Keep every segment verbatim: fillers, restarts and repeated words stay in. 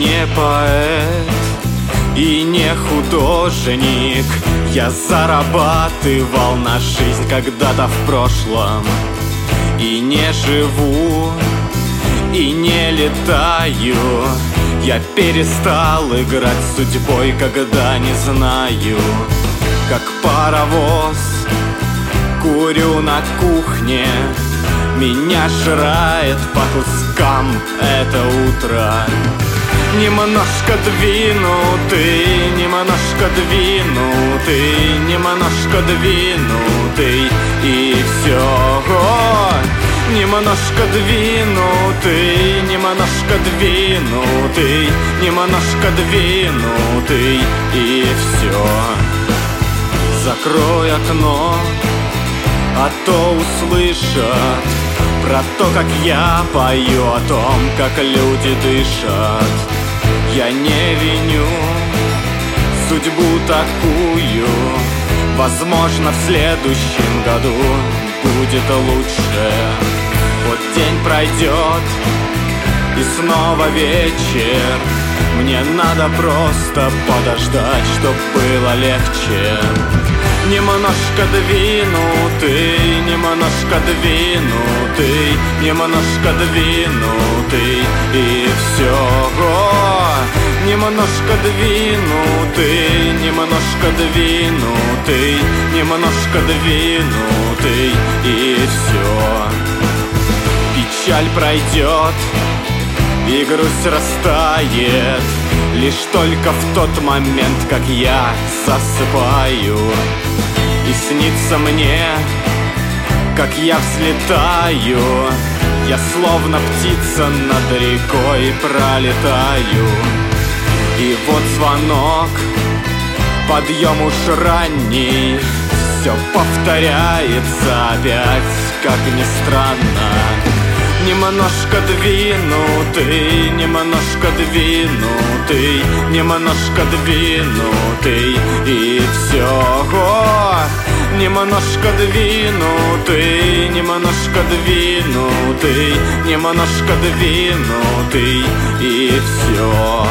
не поэт и не художник. Я зарабатывал на жизнь когда-то в прошлом. И не живу, и не летаю. Я перестал играть с судьбой, когда не знаю. Как паровоз курю на кухне. Меня жрает по кускам это утро. Немножко двинутый, немножко двинутый, немножко двинутый, и все. Немножко двинутый, немножко двинутый, немножко двинутый, и все. Закрой окно, а то услышат про то, как я пою, о том, как люди дышат. Я не виню судьбу такую. Возможно, в следующем году будет лучше. Вот день пройдет, и снова вечер. Мне надо просто подождать, чтоб было легче. Немножко двинутый, немножко двинутый, немножко двинутый, и все. Немножко двинутый, немножко двинутый, немножко двинутый, и все. Печаль пройдет, и грусть растает лишь только в тот момент, как я засыпаю. И снится мне, как я взлетаю. Я словно птица над рекой пролетаю. И вот звонок, подъем уж ранний. Все повторяется опять, как ни странно. Немножко двинутый, немножко двинутый, немножко двинутый, и все. Немножко двинутый, немножко двинутый, немножко двинутый, и все.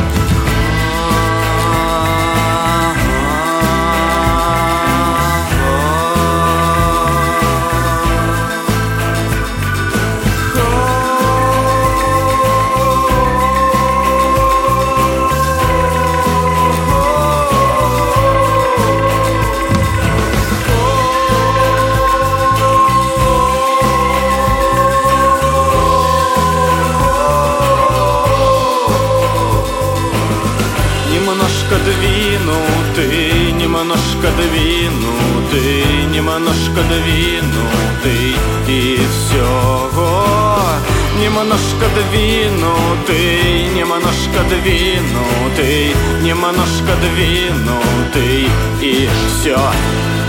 Немножко двинутый, немножко двинутый, немножко двинутый, и все. Немножко двинутый, немножко двинутый, немножко двинутый, и все.